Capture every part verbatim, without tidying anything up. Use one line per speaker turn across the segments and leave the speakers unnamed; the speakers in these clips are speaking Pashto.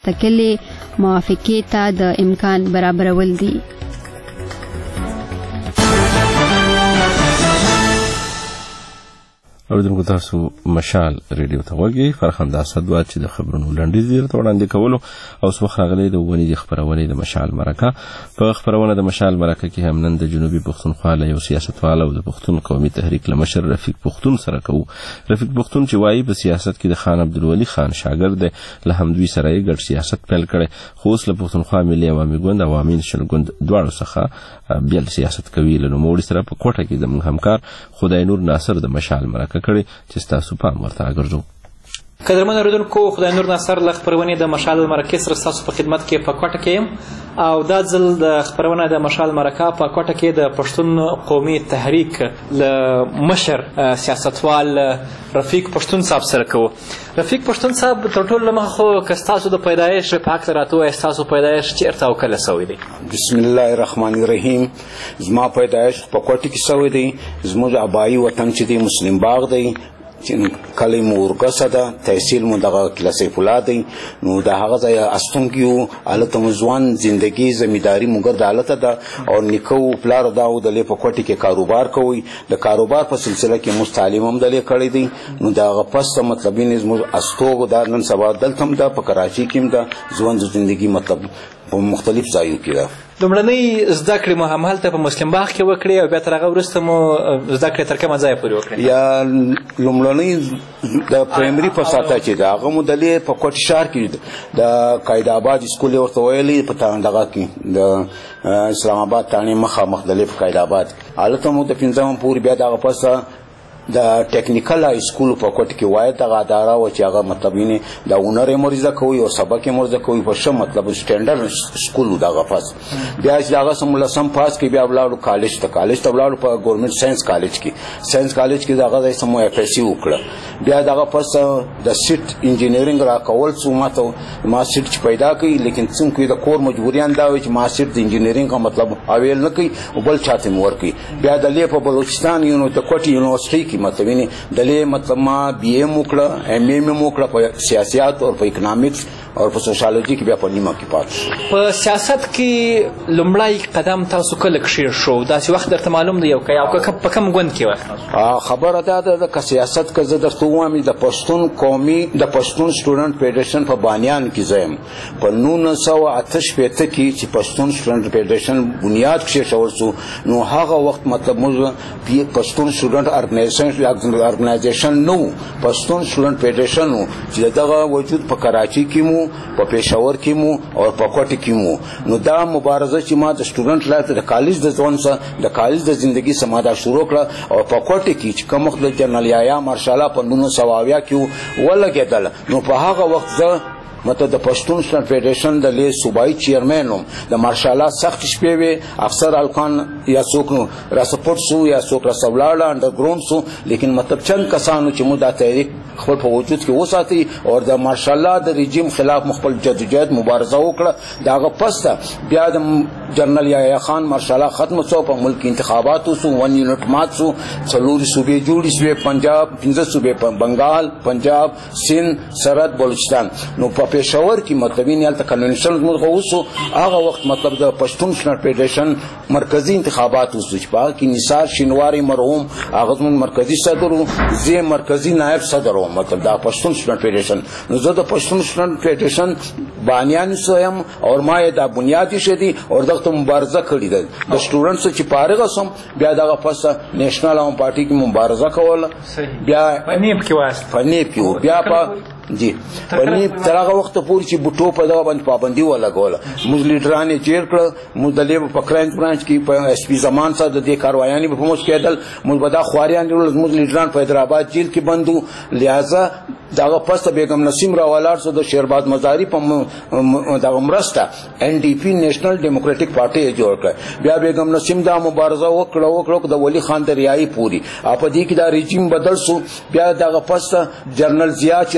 کلي موافقې ته د امکان برابرول دي.
اوریدونکو تاسو مشال ریډیو ته وګورئ. فرخنده اسد وا چې د خبرونو لنډیز درته وړاندې کولو او څو خراغلي د ونی د خبرونه د مشال مرکه په خبرونه د مشال مرکه کې هم نن د جنوبي پښتونخوا له یو سیاستوال او د پښتون قومي تحریک لمشر رفیق پښتون سره کوو. رفیق پښتون چې وایي په سیاست کې د خان عبدالولي خان شاګرد له همدوی سره یې ګډ سیاست پیل کړي، خو اوس له پښتونخوا ملي عوامي ګوند او عوامي نېشنل ګوند دواړو څخه بیل سیاست کوي. له نوموړي سره په کوټه کې د همکار خدای نور ناصر د مشال مرکه کړي چې تاسو پام ورته راګرځو.
قدرمن اوریدونکو، خدای نور ناصر له خبرونې د مشال مرکه سره تاسو په خدمت کې په کوټه کې یم او دا ځل د خبرونه د مشال مرکه په کوټه کې د پښتون قومي تحریک له مشر سیاستوال رفیق پښتون صاحب سره کوو. رفیق پښتون صاحب تر ټولو مخه خو که ستاسو د پیدایش په هکله راته ووایئ، ستاسو پیدایش چېرته او کله سوی دی؟
بسم الله الرحمن الرحیم. زما پیدایش په کوټه کې سوی دی. زموږ ابایي وطن چې دی مسلم باغ دی، کلی مو ورګسه ده، تحصیل مو دغه کله سیف الله دی. نو د هغه ځای استونکي وو، هلته مو ځوان زندګي زمینداري مو ګرد هلته ده او نیکه و پلار دا و دلې په کوټې کې کاروبار کوئ. د کاروبار په سلسله کې موږ تعلیم هم دلې کړی دی. نو د هغه پس ته مطلب یې زموږ استوګ دا نن سبا دلته هم ده، په کراچۍ کې هم ده. ژوند زندګي مطلب په مختلف ځایو کې ده.
لومړنۍ زده کړې مو همالته په مسلم باغ کې وکړې او بیا تر هغه وروسته مو زده کړې تر کومه ځایه پورې وکړې؟
یا لومړنۍ د پرایمري په ساته چې ده هغه مو دلې په کوټ ښار کې د قاید آباد سکول یې ورته ویلي، په دغه کې د اسلام آباد تاڼې مخامخ دلې په قاید آباد هلته مو د پنځم پورې بیا د هغه پسه د ټیکنیکل های سکول په کوټ کې وای دغه اداره و چې هغه مطلب یې د هنر یې مرزه کوي او سبق یې مرزه کوي په ښه مطلب سټینډرډ سکول دغه پاس. بیا چې هغه سم لسم پاس کې بیا ولاړو کالج ته کالج ته ولاړو په ګورنمنت ساينس کالج کې ساينس کالج کې دغه ځای سم اف ایس سی وکړه. بیا دغه پاس د سیټ انجینرینګ را کول څو ماته ما سیټ پیدا کړي، لیکن څنګه د کور مجبوریان دا وي چې ما سیټ د انجینرینګ مطلب اویل نه کوي او بل چاته مور کوي. بیا د لې په بلوچستان یونو د کوټي یونیورسيټي کې مطلب دلې مطلب ما بی ایم وکړه، ایم ایم وکړه په سیاست او په اکنامکس او په سوشالوجي کې، بیا په نیمه کې پاتې. په
سیاست کې لومړی قدم تاسو کله کښېښ شو؟ داسې وخت درته معلوم دی او که په کوم ګوند کې وه؟
خبره دا ده که سیاست که زه درته ووایم د پښتون قومي د پښتون سټوډنټ فیډریشن په بانیان کې زه یم. په نولس سوه اته شپېته کې چې پښتون سټوډنټ فیډریشن بنیاد کښېښول شو، نو هغه وخت مطلب موږ پښتون سټوډنټ ارګنایزیشن ارګنایزیشن نو پښتون سټوډنټ فیډریشن و چې دغه وجود په کراچۍ کې مو، په پېښور کې مو او په کوټه کې مو. نو دا مبارزه چې ما د سټوډنټ لپاره د کالج د ځوان سره د کالج د ژوندۍ سماده شروع کړه او په کوټه کې چې کوم وخت د جنرال یحیی مارشال په نولس سوه اویا کې ولګېدل، نو په هغه وخت زه مطلب د پښتون سټوډنټ فیډریشن د لې صوبایي چیرمن وم. د مارشال سخت شپې وې، افسر الکان یا څوک نو را سپورټ سو یا څوک را سولاړه انډرګراوند سو، لیکن مطلب چند کسانو چې مو دا تحریک خپل په وجود کې وساتي او د مارشال د رژیم خلاف مخبل جدوجہد مبارزه وکړه. داغه پس بیا د جنرال یحیی خان مارشال ختم شو، په ملک انتخابات وسو، ون یونټ مات شو، څلور صوبې جوړې شوې، پنجاب پنځه صوبې په بنگال، پنجاب، سند، سرحد، بلوچستان. نو په پېښور کې مطلب یې هلته کنونشن زموږ وسو. هغه وخت مطلب د پښتون سټوډنټ فیډریشن مرکزي انتخابات وسو چې په هغه کې نثار شینواري مرحوم هغه زموږ مرکزي صدر و، زه مرکزي نایب صدر وم مطلب دا پښتون سټوډنټ فیډریشن. نو زه د پښتون سټوډنټ فیډریشن بانیان یم او ما یې دا بنیاد ایښی دی او دغه مبارزه کړې ده. د سټوډنټس چې فارغ شوم بیا دغه پس نیشنل عوام پارټي کې مبارزه کوله. بیا
په نیب کې واست
په نیب کې بیا په جی په نیب تر هغه وخته پورې چې بوټو په دغه باندې پابندي ولګوله. موږ لیډران یې جیر کړه، موږ د لیب په کرایم برانچ کې په ایس پي زمان سره د دې کاروایانې به په موږ کېدل، موږ به دا خواريان ډېر موږ لیډران په حیدرآباد جیل کې بند وو. لہذا دغه پس بیگم نسیم را ولاړ شو د شیرباد مزاري په دغه مرسته ان ډي پي نیشنل ډیموکراټیک پارټي جوړ کړه. بیا بیگم نسیم دا مبارزه وکړه وکړه د ولی خان د ریایي پوری په دې کې دا رژیم بدل شو. بیا دغه پس جنرال ضیا چې رالی د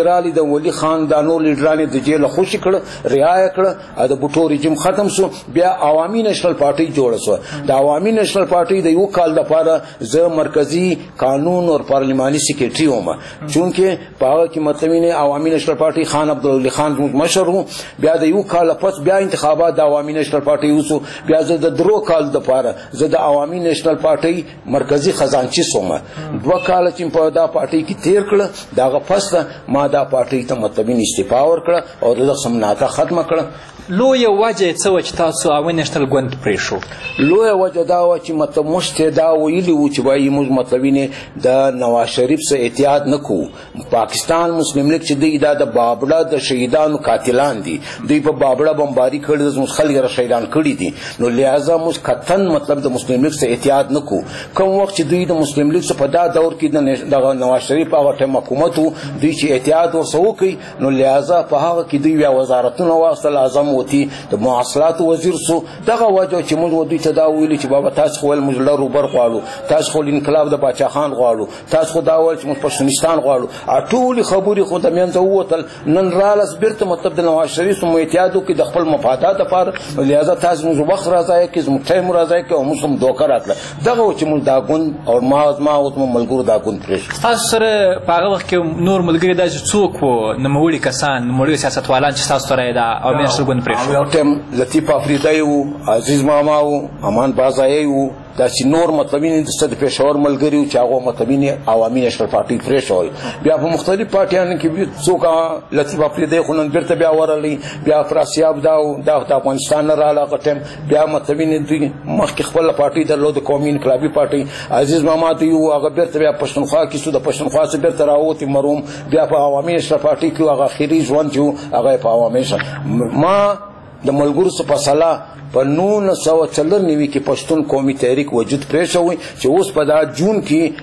د ولی خان د نور لیډرانو د جیل خوشي کړ رعایا کړ د بوټو رژیم ختم سو بیا عوامي نېشنل پارټي جوړه سو د عوامي نېشنل پارټي د یو کال لپاره زه مرکزی قانون او پارلماني سیکریټري وم چونکه په هغه کې مطلب نه عوامي نېشنل پارټي خان عبدالولي خان مشر وو بیا د یو کال پس بیا انتخابات د عوامي نېشنل پارټي وسو بیا زه د درو کال لپاره زه د عوامي نېشنل پارټي مرکزی خزانچی سوم دوه کال چې په دا پارټي کې تیر کړ داغه پس ما دا پارټي ته مطلب استعفا ورکړه او د سمناته ختمه کړه
لویه وجه څه وه چې تاسو عوامي نېشنل ګوند پرېښود
لویه وجه دا وه چې مطلب موږ ته دا ویلي وو چې وایي موږ مطلب یې د نواز شریف څخه احتیاط نه کوو پاکستان مسلم لیگ چې دوی دا د بابړه د شهیدانو قاتلان دي دوی په بابړه بمباري کړي زموږ خلک را شهیدان کړي دي نو لہذا موږ قطعا مطلب د مسلم لیگ څخه احتیاط نه کوو کوم وخت چې دوی د مسلم لیگ څخه په دا دور کې د نواز شریف هغه ټایم حکومت وو دوی چې احتیاط ورسره وکړي نو لہذا په هغه کې دوی بیا وزارتونه واخیستل اعظم وتی د مواصلات وزیر سو دغه وجه چې موږ دوی ته دا ویلي چې بابا تاسو خو موږ له روبر غواړو تاسو خو انقلاب د باچا خان غواړو تاسو خو دا وایي چې موږ پښتونستان غواړو ټولې خبرې خو د منځه ووتل نن رالاس بیرته مطلب د نواز شریف مو احتیاط وکړي د خپل مفادات لپاره لہذا تاسو موږ وخت راځي کې زموږ ټایم راځي کې او موږ هم دوکه راکړه دغه چې موږ دا ګوند او ما ما او ملګرو دا ګوند پرېښود
تاسو سره په هغه وخت کې نور ملګري داسې څوک وو نوموړي کسان نوموړي سیاستوالان چې تاسو سره یې دا عوامي نېشنل ګوند پرېښود
یو ټایم لطیف افریدی وو عزیز ماما وو امان بازایی وو دا چې نور مطلب یې د پېښور ملګري وو چې هغه مطلب یې عوامي نېشنل پارټي پرېښول بیا په مختلف پارټیانو کې څوک لطیف افریدی خو نن بیرته بیا ورغلی بیا افراسیاب دا دا د افغانستان نه راغله هغه ټایم بیا مطلب یې دوی مخکې خپله پارټي درلوده قومي انقلابي پارټي عزیز ماما دوی وو هغه بیرته بیا پښتونخوا کې سو د پښتونخوا څخه بیرته راووتې مروم بیا په عوامي نېشنل پارټي کې هغه اخري ژوند چې و هغه په عوامي ما د ملګرو څخه په صلاح په نولس سوه څلور نوي کې پښتون قومي تحریک وجود پرېښوی چې اوس په دا جون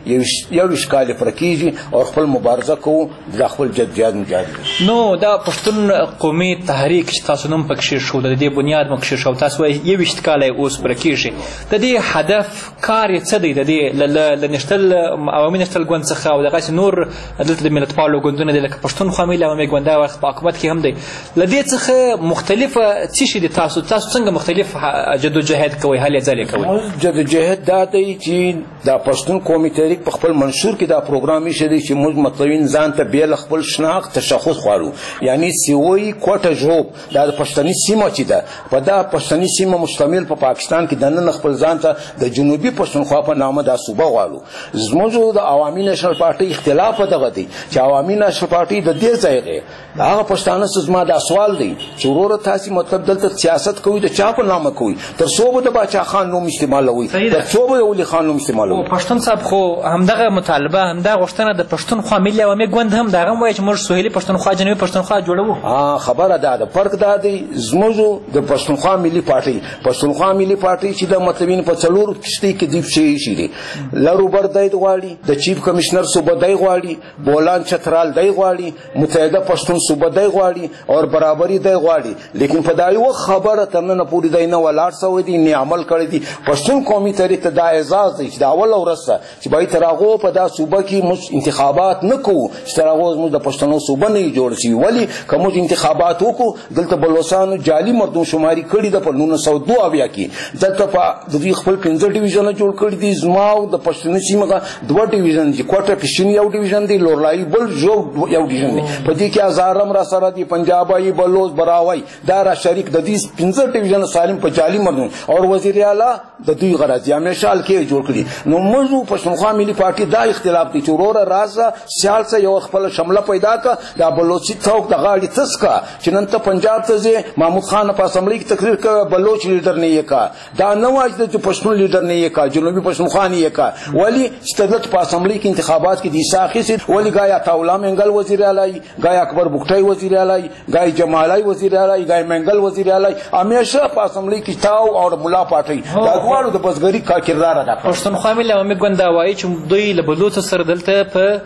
کې یوویشت کاله پوره کېږي او خپل مبارزه کوو د خپل جدوجہد مجاهد
نو دا پښتون قومي تحریک چې تاسو نوم پکې کېښود د دې بنیاد مو کېښود تاسو وایي یوویشت کاله یې اوس پوره کېږي د دې هدف کار یې څه دی د دې له نېشنل عوامي نېشنل ګوند څخه او دغسې نور دلته د ملتپالو ګوندونه دي لکه پښتونخوا میل عوامي ګوند دا وخت په حکومت کې هم دی له دې څخه مختلفه څه شي دي تاسو تاسو څنګه مختلف جدوجہد کوي هلې ځلې کوي
جدوجہد دا دی چې دا پښتون قومي تحریک په خپل منشور کې دا پروګرام یې دی چې موږ مطلب ځان ته بیل خپل شناخت تشخص غواړو یعنی سیوی کوټه ژوب دا د پښتني سیمه چې ده په دا پښتني سیمه مشتمل په پاکستان کې دننه خپل ځان ته د جنوبي پښتونخوا په نامه دا صوبه غواړو زموږ د عوامي نېشنل پارټي اختلاف دغه دی چې عوامي نېشنل پارټي د دې ځای دی هغه پښتانه زما دا سوال دی چې وروره تاسو مطلب دلته سیاست کوي د چا په نامه کوي تر څو به د باچا خان نوم استعمالوي تر څو به د ولي خان نوم استعمالوي
پښتون صاحب خو همدغه مطالبه همدغه غوښتنه د پښتونخوا ملي عوامي ګوند هم دغه هم وایي چې موږ سهیلي پښتونخوا جنوبي پښتونخوا جوړوو
خبره دا ده فرق دا دی زموږ د پښتونخوا ملي پارټي پښتونخوا ملي پارټي چې د مطلبین په څلورو کښتۍ کې دی شي شي دي لروبر دی غواړي د چیف کمشنر صوبه دی غواړي بولان چترال دی غواړي متحده پښتون صوبه دی غواړي او برابري دی غواړي لیکن په دا یو خبره تر نن پورې دی نه ولاړ سوی دی نه عمل کړی دی پښتون قومي تحریک ته دا اعزاز دی چې دا اول ورسته چې باید تر هغه په دا صوبه کې موږ انتخابات نه کوو چې تر هغه موږ د پښتنو صوبه نه جوړ شي ولی کوم انتخابات وکړو دلته بلوچستان جعلي مردم شماري کړي د په نولس سوه دوه اویا کې دلته په د خپل پنځه ډیویژن جوړ کړي دي زما او د پښتون سیمه دوه ډیویژن دي کوټه پښتون یو ډیویژن دی لورلای بل جو یو ډیویژن دی په دې کې هزارم را سره دي پنجابي بلوچ براوي دا را شریک د دې پنځه ډیویژن سالم په جعلي مردم او وزیر اعلی د دوی غرض همیشه کې جوړ کړي نو موږ پښتونخوا ملي پارټي دا اختلاف دي چې وروره راځه سیال څه یو خپل شمله پیدا کړه دا بلوچي څوک د غاړې تسکا چې نن ته پنجاب ته ځي محمود خان په اسمبلی کې تقریر کوي بلوچ لیډر نه یې کا دا نه واجد چې پښتون لیډر نه یې کا جنوبي پښتونخوا نه یې کا ولی ستدت په اسمبلی کې انتخابات کې دي ساخي سي ولی غایا تاولا منګل وزیر اعلی غایا اکبر بوکټای وزیر اعلی غایا جمالای وزیر اعلی غایا منګل وزیر اعلی همیشه په اسمبلی کې تاو او ملا پاټي دا غواړو د بزګری کا کردار ادا کوي
پښتونخوا ملي عوامي ګوند وایي چې دوی له بلوچ سره دلته په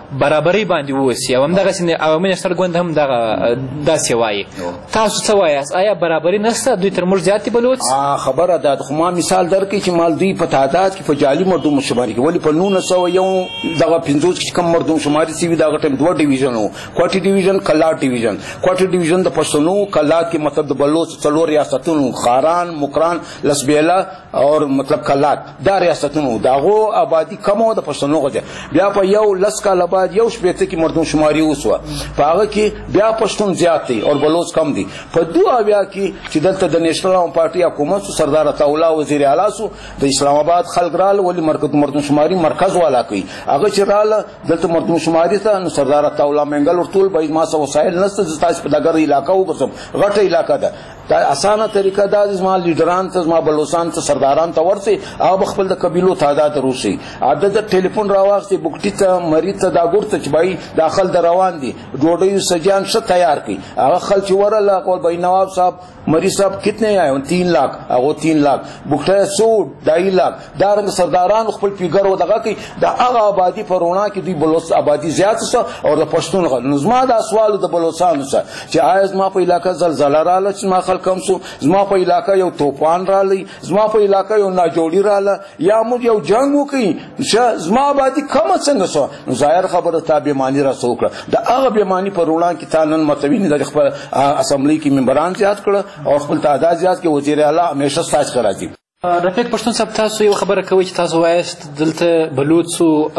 برابرۍ باندې ووسي او همدغسې عوامي نېشنل ګوند هم دغه داسې وایي. تاسو څه وایاست؟ آیا برابري نشته؟ دوی تر موږ زیات دي بلوڅ؟
خبره ده خو ما مثال درکړي چې مال دوی په تعداد کې په جعلي مردم شماري کوي. ولې په نولس سوه یو دغه پنځوس کې کوم مردم شماري سوي د هغه ټایم دوه ډیویژن و، کوټي ډیویژن، کلات ډیویژن. کوټي ډیویژن د پښتنو، کلات کې مطلب د بلوڅ څلور ریاستونو، خاران، مکران، لسبیله او مطلب کلات، دا ریاستونو د هغو آبادي کم و د پښتنو غوښته. بیا په یو لس کاله بعد یو شپېته کې مردم شماري وسوه، په هغه کې بیا پښتون زیات دی او بلوڅ کم دی. په دوه اویا کې چې دلته د نیشنل عوام پارټي حکومت سو، سردار عطاالله وزیر اعلی سو، د اسلام آباد خلک راله ولې مرکز مردم شماري مرکز والا کوي. هغه چې راله دلته مردم شماري ته نو سردار عطاالله منګل ورټول به ما څه وسایل نشته، تاسو په دغه علاقه وګرځم، غټه علاقه ده. دا اسانه طریقه ده زما لیډران ته، زما بلوچستان ته، سرداران ته ورسي او خپل د قبیلو تعداد روسي عدد ټلیفون راوخسي بوکټی ته، مری ته، دا ګور ته چې بای داخل در روان دي ډوډۍ سجان ش تیار کی. هغه خلک ورله او بای نواب صاحب مری صاحب کتنے آئے؟ تین لاکھ. هغه تین لاکھ بوکټه سو ډای لاکھ. دا رنګ سرداران خپل پیګر و دغه کی د هغه آبادی پرونا کې دی بلوچ آبادی زیات سه او د پښتون غل نظم دا سوال د بلوچستان سره چې آیا زما په علاقې زلزلہ رااله چې ما خلک کم سو، زما په علاقې یو طوفان رااله، زما په علاقې یو ناجوړی رااله، یا موږ یو جنگ وکړي چې زما آبادی کم څنګه سو. نو ظاهر خبره ته بیمانی را سوکړه. د هغه بیمانی پر وړاندې کې تانن متوین د خپل اسمبلی کې ممبران زیات کړه او خپل تعداد زیات کې وزیر اعلی همیشه ساج کرا دي.
رفیق پښتون صاحب، تاسو یو خبره کوي چې تاسو وایست دلته بلوڅو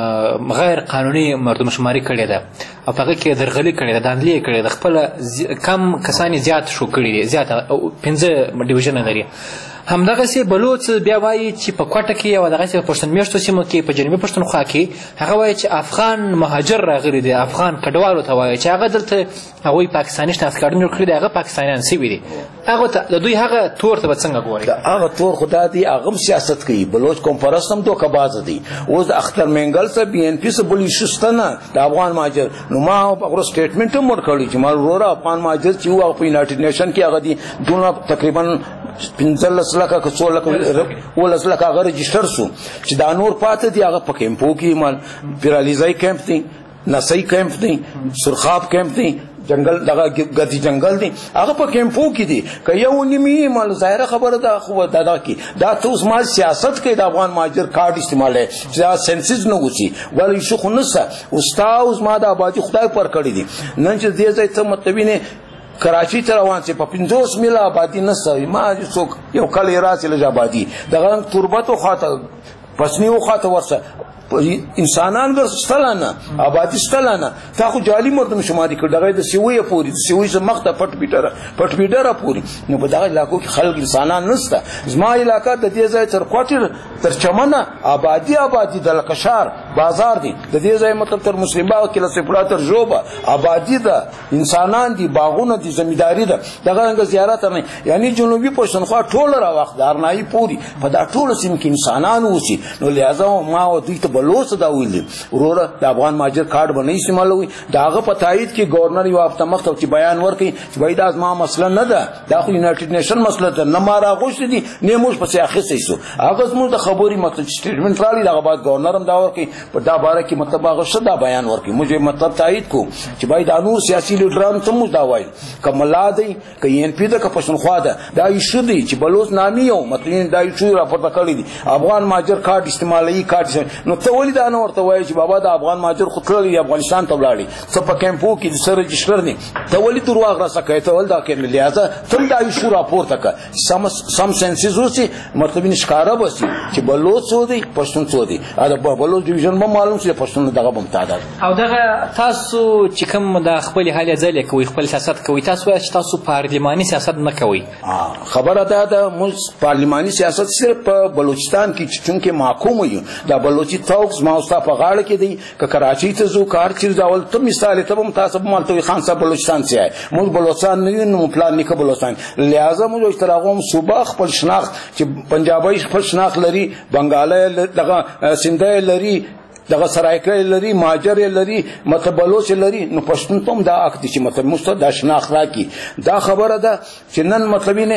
غیر قانوني مردم شماري کړې ده او په هغه کې درغلي کړې ده، داندلي کړې ده، خپل کم کسان زیات شو کړي دي، زیات پنځه ډیویژن لري. همدغسې بلوڅ بیا وایي چې په کوټه کې او دغسې په پښتون میشتو سیمو کې په جنوبي پښتونخوا کې هغه وایي چې افغان مهاجر راغلي دي، افغان کډوالو ته وایي چې هغه دلته هغوی پاکستاني شناخت کارډونه جوړ کړي دي، هغه پاکستانیان سوي دي. هغه ته د دوی هغه تور ته به څنګه ګورئ؟
هغه تور خدا دی، هغه سیاست کوي. بلوچ قوم پرست هم دوکه‌باز دي. اوس د اختر منګل څخه بي ان پي څخه بلی شسته نه د افغان مهاجر. نو ما هغه سټیټمنټ هم ورکړی چې ما وروره افغان مهاجر چې وو په یونایټډ نیشن کې هغه دي دونه تقریبا پنځلس لکه که څو لکه ولس لکه هغه رجسټر سو چې دا نور پاتې دي هغه په کیمپو کې مال پیرالیزای کیمپ دي، نسای کیمپ دي، سرخاب کیمپ دي، جنگل دغه غدي جنگل دي، هغه په کیمپو کې دي. که یو نیمه مال ظاهره خبره ده خو دا کې دا توس مال سیاست کې د افغان مهاجر کارت استعمال چې دا سنسز نه وسی ولې شو خو نسه استاد ما د آبادی خدای پر کړی دي. نن چې دې ځای ته متوینه کراچی ته روان چې په پنځوس میله آبادی نسه ما څوک یو کله راځي لږ آبادی دغه تربت خو خاطر پسنیو خاطر ورسه انسانان ورستلانه آبادی ستلانه تا خو جعلي مردم شماري کړ دغه د سیوی پوری سیوی ز مخته پټ بیټر پټ بیټر پوری. نو په دغه علاقو کې خلک انسانان نشته. زما علاقہ د دې ځای تر کوټر تر چمنه آبادی آبادی د لکشار بازار دي، د دې ځای مطلب تر مسلمانو کې لسه پړه تر جوبه آبادی ده، انسانان دي، باغونه دي، زمینداری ده. دغه څنګه زیارت نه یعنی جنوبي پښتونخوا ټول را وخت دارنای پوری په دا ټول سیم کې انسانان وسی. نو لہذا ما او دوی ته بلوڅ دا ویل وروره د افغان مهاجر کارت باندې استعمالوي. داغه په تایید کې گورنر یو هفته مخته چې بیان ورکړي چې وای دا ما مسله نه ده، دا خو یونایټډ نیشن مسله ده، نه ما راغوښتي دي نه موږ په سیاست سو هغه زموږ د خبري مطلب سټیټمنټ رالی دغه بعد گورنر هم دا ورکړي په دا باره کې مطلب هغه شدا بیان ورکړي. موږ مطلب تایید کو چې وای دا نور سیاسي لیډران ته موږ دا وایي کملا دی ک ان پی د ک پښتونخوا ده دا ایشو دی چې بلوچ نامي یو مطلب دا ایشو راپورته کړی دي افغان مهاجر کارت استعمالي کارت. نو ته ولې دا نه ورته وایي چې بابا د افغان مهاجر خو تللی افغانستان ته ولاړی څه په کیمپو کې سره رجسټر دي، ته ولې دروغ را سکه ته ول دا کې لہذا تم دا ایشو راپورته ک سم سم سنسز وسی مطلب نشکاره بسی چې بلوچ سو دی پښتون سو دی دا بلوچ ډیویژن به معلوم شي پښتون دغه بم تعداد.
او دغه تاسو چې کوم د خپل حال ځل کوي خپل سیاست کوي تاسو چې تاسو پارلماني سیاست نه کوي.
خبره ده د ملک پارلماني سیاست صرف په بلوچستان کې چونکې محکوم یو دا بلوچي توکس ما اوسه په غاړه کې دی ک کراچۍ ته زو کار چې ډول ته مثال ته هم تاسو مالته خان صاحب بلوچستان سي موږ بلوچستان نه یو پلان نه بلوچستان لہذا موږ اشتراغوم صوبه خپل شناخت چې پنجابی خپل شناخت لري، بنگالی دغه سندای لري، دغه سرایکای لري، ماجر لري، مطلب بلوچ لري. نو پښتون ته دا حق دي چې مطلب مستد شناخت راکړي. دا خبره ده چې نن مطلب نه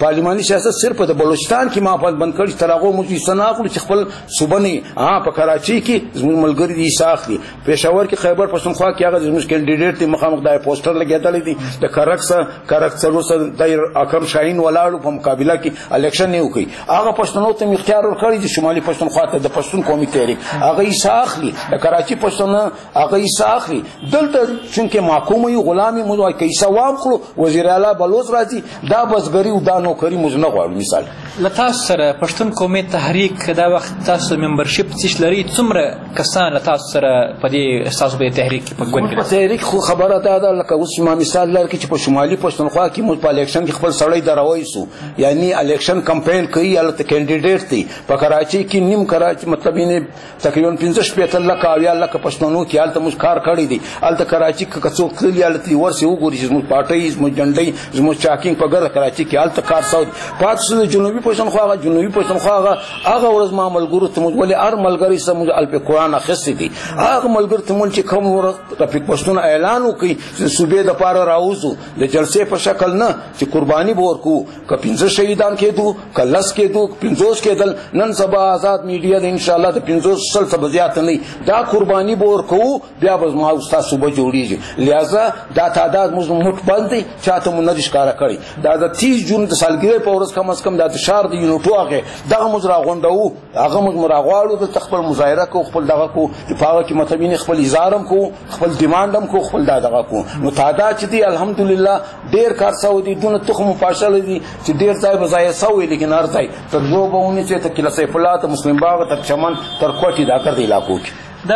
پارلیماني سیاست صرف د بلوچستان کې ما بند کړی تر هغه موږ یې سناخلو چې خپل صوبه نه ها په کراچي کې زموږ ملګري دي ساخلي پېښور کې خیبر پښتونخوا کې هغه زموږ کینډیډیټ دی مخامخ د پوسټر لګېدلی دی د کرکس کرکس سره د اکرم شاهین ولاړو په مقابله کې الیکشن نه وکړي هغه پښتنو ته اختیار ورکړی د شمالي پښتونخوا ته د پښتون قومي تحریک هغه یې ساخلي د کراچي پښتون هغه یې ساخلي دلته چونکې محکوم یو غلامي موږ وایي که ثواب کړو وزیر اعلی بلوچ راځي دا بزګري او دا نوکري موږ نه غواړو مثال
له تاسو سره پښتون قومي تحریک دا وخت تاسو ممبرشپ څه لري څومره کسان له تاسو سره په دې تاسو به تحریک کې په ګوند کې
په تحریک خو خبره دا ده لکه اوس ما مثال لرم چې په شمالي پښتونخوا کې موږ په الیکشن کې خپل سړی دروي سو یعنی الیکشن کمپاین کوي الته کینډیډیټ دی په کراچي کې نیم کراچي مطلب یې تقریبا پنځه شپږ لک او یا لک پښتنو کې الته موږ کار کړی دی الته کراچي کې کڅو کلی الته ورسې وګوري چې موږ پارټي موږ جنډي موږ چاکینګ په ګر کراچي کې الته کار ساو پاتې جنوبي پښتونخوا جنوبي پښتونخوا هغه ورځ ما ملګرو ته موږ ولې ار ملګری سره موږ الپ قرآن اخیستی دي هغه ملګر ته موږ چې کوم ورځ رفیق پښتون اعلان وکړي چې صوبې د پاره راوځو د جلسې په شکل نه چې قرباني به ورکو که پنځه شهیدان کېدو که لس کېدو پنځوس کېدل نن سبا آزاد میډیا د انشاءالله د پنځوس سل څخه زیات نه دا قرباني به ورکوو بیا به زما استاد صوبه جوړېږي لہذا دا تعداد موږ مټ بند دی چاته مو نه دي ښکاره کړی دا د تیس جون د سالګرې په ورځ کم از کم دا د ښار د یونټو هغې دغه موږ راغونډوو هغه موږ راغواړو دلته خپل مظاهره کوو خپل دغه کوو په هغه کې مطلب خپل اظهار هم کوو خپل ډیمانډ هم کوو خپل دا دغه کوو نو تعداد چې دی الحمدلله ډېر کار سوی دی دونه تخم مپاشلی دي چې ډېر ځای به ضایع سوی لیکن هر ځای تر زو به ونیسئ تر کیله سیف الله تر مسلم باغ تر چمن تر کوټې دا کړ د علاقو کې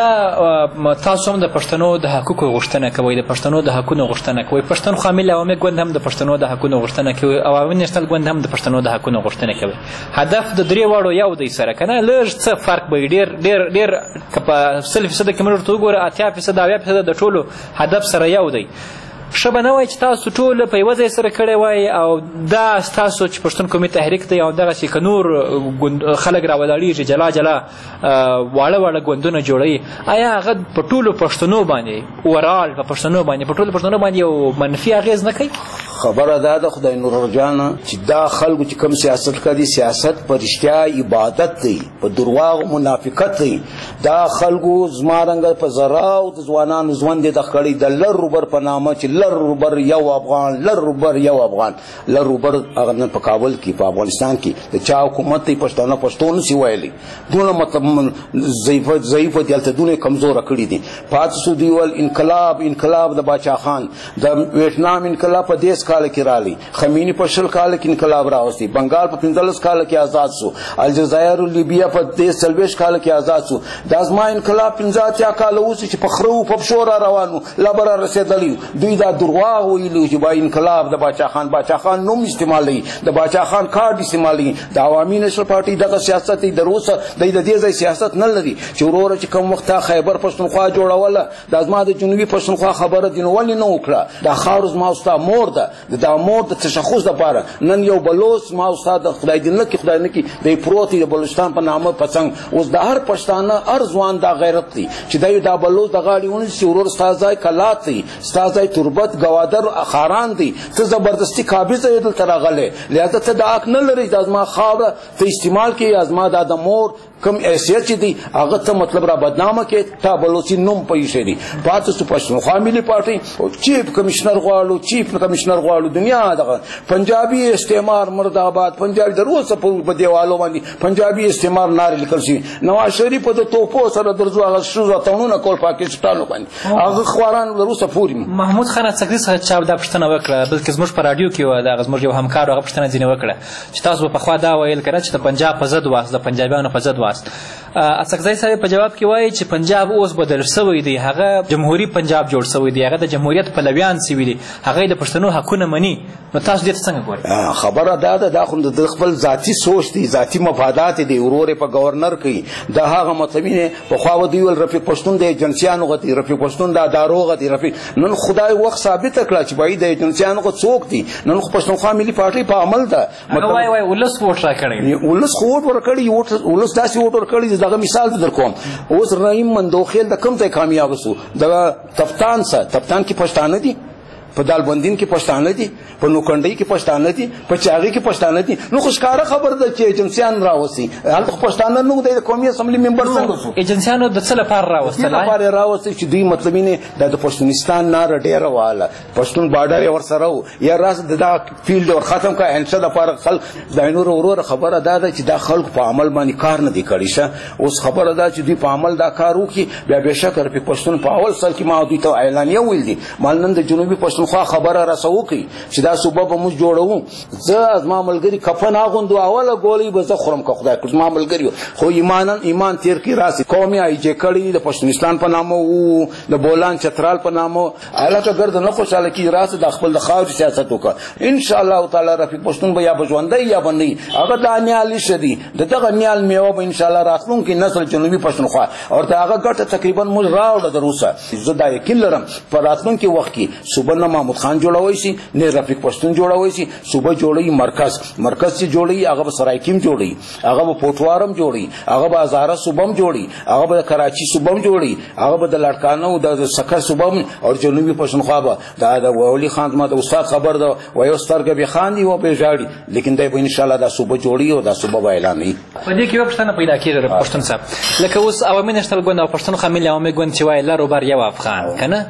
دا تاسو هم د پښتنو د حقوقو غوښتنه کوئ د پښتنو د حقونو غوښتنه کوئ پښتونخوا ملي عوامي ګوند هم د پښتنو د حقونو غوښتنه کوي او عوامي نیشنل ګوند هم د پښتنو د حقونو غوښتنه کوي هدف د درې واړو یو دی سره که نه لږ څه فرق به وي ډېر ډېر ډېر که په سل فیصده کې موږ ورته وګوره اتیا فیصده اویا فیصده د ټولو هدف سره یو دی ښه به نه وای چې تاسو ټول په یوه ځای سره کړی وای او دا ستاسو چې پښتون قومي تحریک دی او دغسې که نور خلک راولاړېږي جلا جلا واړه واړه ګوندونه جوړوي آیا هغه په ټولو پښتنو باندې اورال په پښتنو باندې په ټولو پښتنو باندې یو منفي اغېز نه کوي
خبره دا ده خدای نور جانه چې دا خلکو چې کوم سیاست کوي سیاست په رښتیا عبادت دی په درواغ منافقت دی دا خلکو زما رنګه په زراو د ځوانانو ژوند یې د کړی د لر روبر په نامه چې لر روبر یو افغان لر روبر یو افغان لر روبر هغه نن په کابل کې په افغانستان کې د چا حکومت دی پښتانه پښتون نشي ویلی دونه مطلب ضعیف ضعیف دي هلته دونه کمزوره کړي دي پاتې سو دوی ول انقلاب انقلاب د باچا خان د ویتنام انقلاب په دېس کال کې رالی خمینی په شل کال کې انقلاب راوستي بنگال په پنځلس کال کې آزاد سو الجزایر او لیبیا په دېس څلوېښت کال کې آزاد سو دا زما انقلاب پنځه اتیا کاله اوسي چې په خرو په پښو را روانو لا به را رسېدلي دوی دا درواغ ویلي چې با انقلاب د باچا خان باچا خان نوم استعمالوي د باچا خان کارډ استعمالوي د عوامي نشل پارټي دغه سیاست دی د روسه د دې ځای سیاست نه لري چې وروره چې کوم وخت خیبر پښتونخوا جوړوله د زما د جنوبي پښتونخوا خبره دي نو ولې نه وکړه دا خاور زما ستا مور ده د مور د تشخص لپاره نن یو بلوچ ما استاد خدای دې نه کې خدای نه کې د پروتي د بلوچستان په نامه پڅنګ اوس د هر پښتانه هر ځوان دا غیرت دی چې دا دا بلوچ د غاړې ونیسي ورور ستا ځای کلات دی ستا ځای تربت گوادر خاران دی ته زبردستی قابض یې دلته راغلی لہذا ته دا حق نه لري چې زما خاوره ته استعمال کړي زما دا د مور کم حیثیت چې دی هغه ته مطلب را بدنامه کې تا بلوچي نوم په ایښی دی پاتې سو پښتونخوا ملي پارټۍ چیف کمشنر غواړو چیف کمشنر غواړو دنیا دغه پنجابي استعمار مرد آباد پنجابي د روسه په دیوالو باندې پنجابي استعمار نارې لیکل شوي نواز شریف د توپو سره درځو هغه ښځو تړونونه کول پاکستانو باندې هغه خواران د روسه پورې
محمود خان اڅکزي څخه چا دا پوښتنه وکړه بلکې زموږ په راډیو کې وه دغه زموږ یو همکار هغه پوښتنه ځینې وکړه چې تاسو به پخوا دا ویل که نه چې د پنجاب په ضد واست د پنجابیانو په ضد واست اڅکزی صاحب په جواب کې وایي چې پنجاب اوس بدل شوی دی هغه جمهوري پنجاب جوړ شوی دی هغه د جمهوریت پلویان سوي دي هغه د پښتنو حقونه مني نو تاسو دې ته څنګه ګورئ
خبره دا ده دا خو د خپل ذاتي سوچ دی ذاتي مفادات دي ورور په گورنر کوي دا هغه مطلبینه په خوا ودی ول رفیق پښتون د ایجنسیانو غتی رفیق پښتون د ادارو غتی رفیق نن خدای وخت ثابت کړ چې بای د ایجنسیانو غو څوک دي نن خو پښتونخوا ملي پارټي په عمل ده
مطلب وای وای ولس ووټ را کړی
ولس خو ووټ ور کړی ولس داسې ووټ ور کړی دغه مثال در کوم اوس رحیم مندوخیل د کوم ځای کامیاب سو د تفتان سره تفتان کې پښتانه دي په دالبندین کې پښتانه دي، په نوکندۍ کې پښتانه دي، په چاغي کې پښتانه دي. نو خو ښکاره خبر ده چې ایجنسیان راوستي هلته پښتانه نو د قومي اسمبلی ممبر څنګه شو؟
ایجنسیانو د څه لپاره راوستل؟
لپاره راوستي چې دوی مطلب نه د پښتونستان نار ډیره واله پښتون بارډر ور سره و یا راز د فیلډ ور ختم کا انشاء لپاره خلک د نور ورور خبره ده چې دا خلک په عمل باندې کار نه دی کړی شه. اوس خبره ده چې دوی په عمل دا کار وکړي بیا به شکر په پښتون په اول سر کې ما دوی ته اعلانیه ویل دي مال نن د جنوبي پښتونخوا خبره راسو کوي چې دا صوبه به موږ جوړو. زه از ما ملګری کفن اغوندو اوله ګولې به زه خورم که خدای کړ ما ملګری خو ایمان ایمان تیر کې راسي قومي ای جې کړي د پښتونستان په نامه او د بولان چترال په نامه علاقه ګرد نه خوشاله کی راسه د خپل د خاور سیاست وکړه ان شاء الله تعالی رفیق پښتون به یا بجوندای یا باندې هغه د انیال شدي دغه انیال میوه به ان شاء الله راتلونکي نسل جنوبي پښتونخوا او دا هغه ګټه تقریبا موږ راوړه دروسه. زه دا یقین لرم په راتلونکي وخت کې صوبه نه محمود خان جوړوي شي نه رفیق پښتون جوړوي شي صوبه جوړي مرکز مرکز چې جوړي هغه به سرایکیم جوړي هغه به پوټوارم جوړي هغه به هزاره صوبم جوړي هغه به کراچي صوبم جوړي هغه به د لړکانو د سکر صوبم او جنوبي پښتونخوا به دا د ولی خان ما د استاد خبر ده و یو سترګه به خان دی و به ژاړي لیکن دا به ان شاء الله دا صوبه جوړي او دا صوبه به اعلان وي.
په دې کې یو پښتنه پیدا کیږي پښتون صاحب لکه اوس عوامي نشتل ګوند او پښتونخوا ملي عوامي ګوند چې وایي لارو بر یو افغان کنه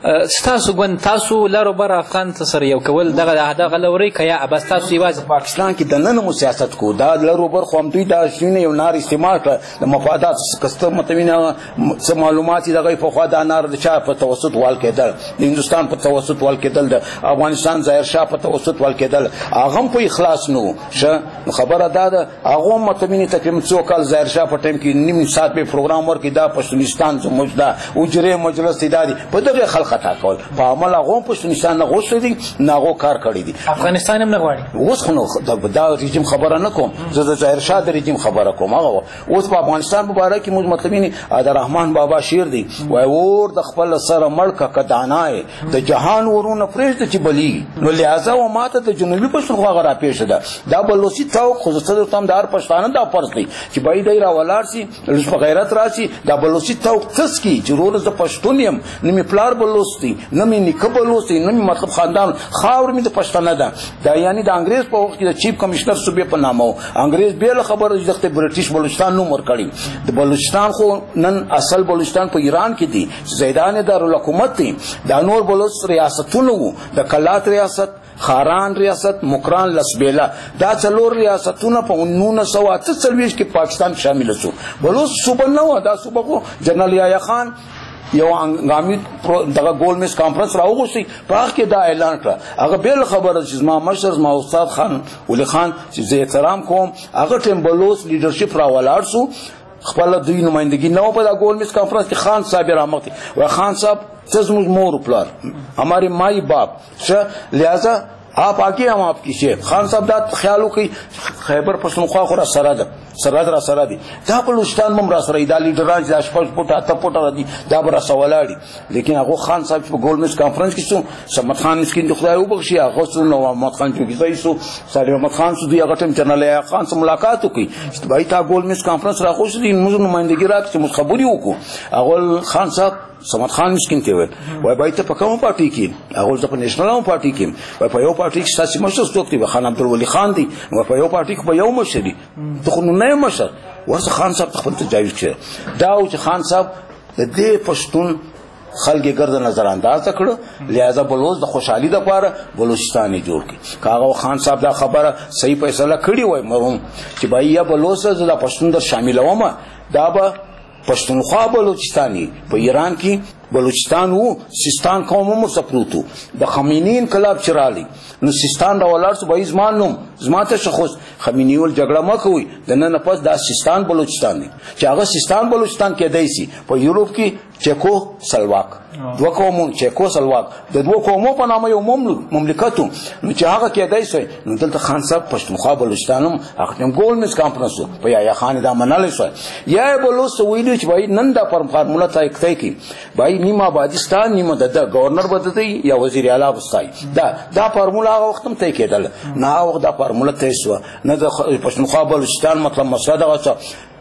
ستاسو ګوند تاسو لارو بر افغان سره یو کول دغه دغه لوري کیا بس تاسو یوازې
پاکستان کې د نن مو سیاست کو دا لارو بر خو هم دوی دا شینه یو نار استعمال د مفادات کسته متوینه څه معلومات دغه په خوا دا نار د چا په توسط وال کېدل د هندستان په توسط وال کېدل د افغانستان ظاهر شاه په توسط وال کېدل هغه په اخلاص نو شه خبره دا ده هغه متوینه تقریبا څو کال ظاهر شاه په ټیم کې نیم ساعت په پروګرام ورکې دا پښتونستان زموږ دا اجره مجلس اداري په دغه خلک خطا کول په عمل هغه پښتونستان نه غوښتي دي نه هغه کار کړی دي
افغانستان هم نه غواړي.
اوس خو نو دا رژیم خبره نه کوم زه د ظاهر شاه د رژیم خبره کوم هغه اوس په افغانستان مبارک کې موږ مطلبینی عبدالرحمن بابا شیر دی وای اور د خپل سره مړ ک کدانای د جهان ورونه پرېږده چې بلی نو لہذا و ماته د جنوبي پښتونخوا غرا پیښ ده دا بلوچي تاو خو زه تم دار پښتانه دا پرځ دی چې بای دی را ولار سي لږ په غیرت راشي دا بلوچي تاو کس کی ضرور ز پښتون يم نمي پلار بلوچي نمي نکه بلوچي نمي مطلب خاندان خاور می د پښتانه ده دا یعنی د انګريز په وخت کې د چیف کمشنر صوبې په نامو انګريز به خبر ځخته برټیش بلوچستان نوم ورکړي د بلوچستان خو نن اصل بلوچستان په ایران کې دی زیدان دارالحکومت دی دا نور بلوچ ریاستونو د کلات ریاست خاران ریاست مکران لسبیلا دا څلور ریاستونه په نولس سوه اته څلوېښت کې پاکستان شامل شو. بلوچ صوبه نه و دا صوبه خو جنرال یحیی خان یو انګامي دغه ګول میس کانفرنس راوغوسي په هغه کې دا اعلان کړ هغه بل خبره چې ما مشر ما استاد خان ولی خان چې زه احترام کوم هغه ټیم بلوچ لیډرشپ راولاړ سو خپل دوی نمائندګي نو په دا ګول میس کانفرنس کې خان صاحب رامغتي و خان صاحب تزموز مور پلار हमारे माई बाप से लिहाजा आप आके हम आपकी शेख खान साहब دا خیالو کوي خیبر پښتونخوا خو را سره ده سرحد را سره دي دا بلوچستان هم را سره دی لیډران چې شپږ فوټه اته فوټه دي دا به را سوالاړي لیکن هغه خان صاحب په ګول میز کانفرنس کې څو سمت خان مسکین د خدای وبخشي هغه څو نو محمد خان چوکیزای څو ساده محمد خان څو دی هغه ټیم جنرال خان سره ملاقات وکړي چې بای تا ګول میز کانفرنس را خوښ دي موږ نمائندګي راکړي چې خبري وکړو هغه خان صاحب سمت خان مسکین ته وای وای بای ته په کومه پارټي کې هغه ځکه نېشنل پارټي کې وای په یو پارټي کې تاسو مشر څوک دی خان عبدالولی خان دی وای په یو پارټي کې په یو مشر دی ته خو نه مشر ورته خان صاحب خپل تجاوز کړ دا او چې خان صاحب د دې پښتون خلګي ګرد نظر انداز کړ لہذا بلوچ د خوشحالي د پاره بلوچستان جوړ کړ کاغه خان صاحب دا خبره صحیح فیصله کړی وای مرهم چې بای یا بلوچ د پښتون در شاملومه دا به پښتونخوا بلوچستاني په ایران کې بلوچستان وو سیستان قوم هم سپروتو د خمینی انقلاب چرالی نو سیستان دا ولار سو بای زمان نوم زماته شخص خمینی ول جګړه مکوي د نن پس دا سیستان بلوچستان دی چې هغه سیستان بلوچستان کې دی سي په یورپ کې چکو سلواک دوه قومون چکو سلواک د دوه قومو په نامه یو مملکتو نو چې هغه کې دی سي نو دلته خان صاحب پښتونخوا بلوچستانم هغه ګول میز کانفرنس په یا خان دا منل شو یا بلوچ ویلو چې بای نن دا فارموله تای کوي بای نیمه آبادستان نیمه د گورنر بددي یا وزیر اعلی وستای دا دا فارموله هغه وختم ته کېدل نه هغه دا فارموله ته شو نه د پښتونخوا بلوچستان مطلب مسله دا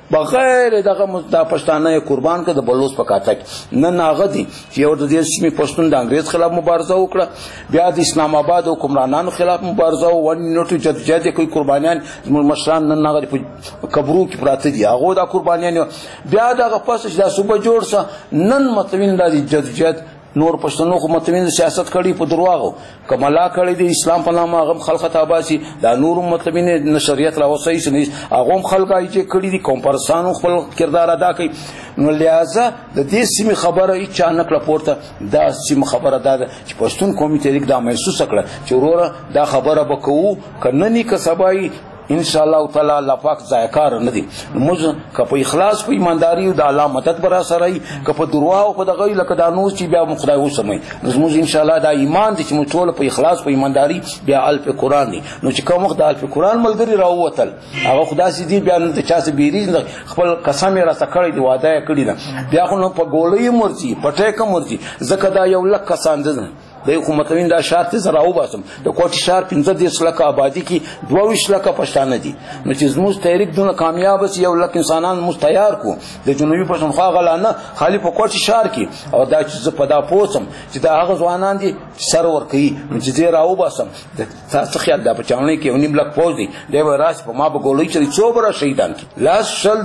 بغیر دغه د پښتانه قربان کړ د بلوچ په کاته نن هغه دي چې یو د دې سیمې پښتون د انګریز خلاف مبارزه وکړه بیا د اسلام آباد او حکمرانانو خلاف مبارزه او ون نوټ جدجد کوي قربانیان زموږ مشران نن هغه په قبرو کې پراته دي هغه د قربانیان بیا دغه پس چې د صوبه جوړ سه نن متوین د جدجد نور پښتنو خو متوین سیاست کړي په درواغو کملا کړي د اسلام په نامه هغه خلک تاباسي د نور متوین نشریت راوسي سني هغه خلک چې کړي دي کومپرسانو خپل کردار ادا کوي نو لہذا د دې سیمه خبره هیڅ چانک راپورته دا سیمه خبره ده چې پښتون قومي تحریک دا محسوس کړه چې وروره دا خبره وکړو کنه ني کسبای ان شاء الله تعالی الله پاک ځایکار نه دي موږ که په اخلاص په ایمانداري او د الله مدد برا سره که په دروا او په دغه لکه د نور چې بیا خدای وسمي نو موږ ان شاء الله دا ایمان دي چې موږ ټول په اخلاص په ایمانداري بیا الف قرآن دي نو چې کوم وخت د الف قرآن ملګری راووتل هغه خدای سي دي بیا نه چا سي بیری خپل قسم را سکړی دی وعده کړی ده بیا خو نو په ګولې مرتي پټه کوم مرتي زکه دا یو لک کسان دي د حکومتوین دا شرط زرا او باسم د کوټی شهر پنځه دیش لکه آبادی کې دوه لکه پښتانه دي نو چې زموږ تحریک دونه کامیاب سي یو لک انسانان مستعار کو د جنوبي پښتونخوا غلانه خالی په کوټی شهر کې او دا چې په دا پوسم چې دا هغه ځوانان دي سرور کوي نو چې زه راو باسم د تاسو خیال دا بچاونې کې ونیم لک پوز دي دی راس په ما به ګولې چې څوبره شهیدان کی لاس شل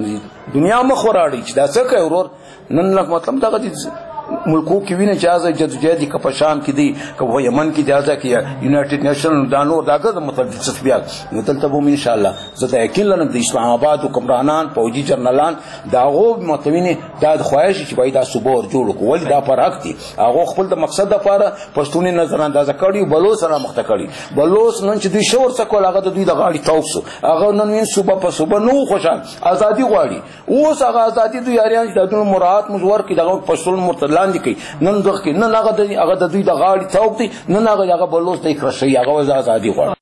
دنیا مخ وراړي چې دا څه کوي ورور نن لک مطلب دا دي ملکو کې ویني اجازه جدوجہد کې پشام کې دي که یمن کې اجازه کې یونایټډ نیشنل دانو داګه متعدد تصفیات نو دلته به ان شاء الله زه یقین لرم د اسلام آباد حکمرانان فوجي جنرالان داغو متوینه د خواهش چې باید صوبه ور جوړ کو ول دا پر حق دي هغه خپل د مقصد لپاره پښتوني نظر انداز کړي بلو سره مخته کړي بلوس نن چې دوی شور څه کول هغه د دوی د غاړي توسو هغه نن وین صوبه په صوبه نو خوشال ازادي غواړي اوس هغه ازادي دوی اړین چې د مراعات مزور کې دغه پښتون مرتد لاندې کوي نن دغه نن هغه د هغه د دوی د غاړي توپ دي نن هغه هغه بلوس ته کرشي هغه ازادي غواړي